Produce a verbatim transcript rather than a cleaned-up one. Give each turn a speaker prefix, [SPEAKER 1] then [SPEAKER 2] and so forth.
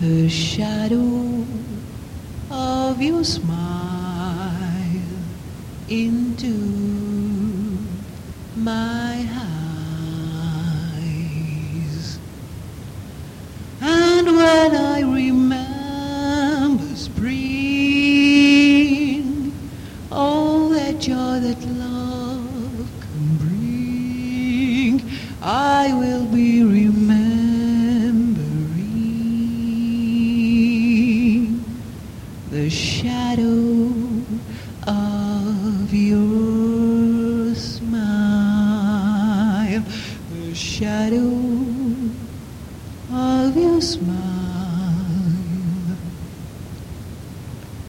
[SPEAKER 1] the shadow of your smile into my eyes. And when I remember spring, all that joy that love can bring, I will be remembering the shadow of your